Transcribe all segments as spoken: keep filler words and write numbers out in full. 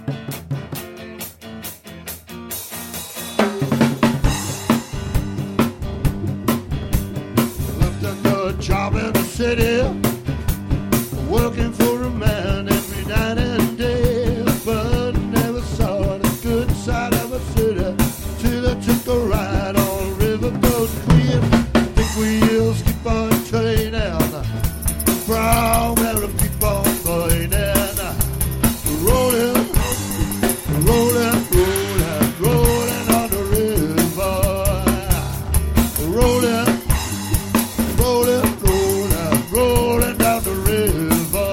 Left another job in the city, working for a man every night and day, but never saw the good side of a city till I took a ride on Riverboat Queen. Big wheels keep on turning, brown will keep on burning, rolling, rolling, rolling, rolling on the river, rolling, rolling, rolling, rolling down the river.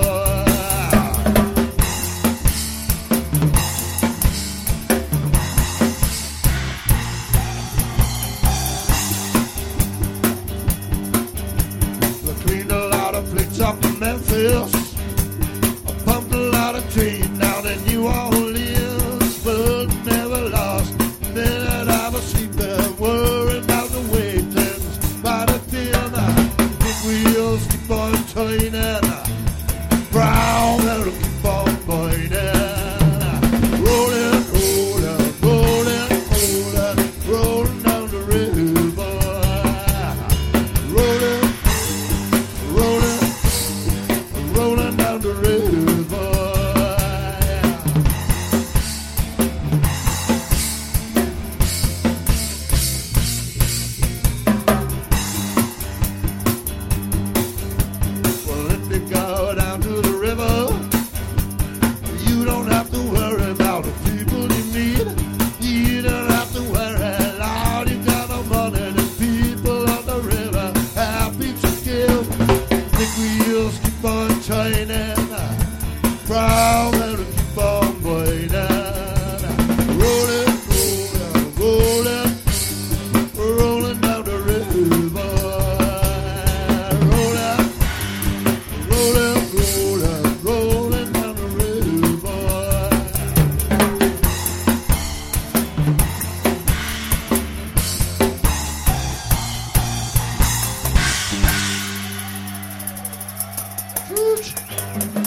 I cleaned a lot of plates up in Memphis, I pumped a lot of train down in New Orleans, but never lost a minute I was sleeping, worried about the waitings by the dinner. Big wheels keep on turning, brown will keep on burning, rolling, rolling, rolling, rolling, rolling down the river, rolling, rolling, rolling down the river. Well, if you go down to the river, you don't have to worry about the people you meet. You don't have to worry, Lord, you got no money. The people on the river happy to give. Big wheels keep on turning, brown will keep on burning, rolling, rolling, rolling, rolling down the river, rolling, rolling, rolling, rolling down the river. Huge.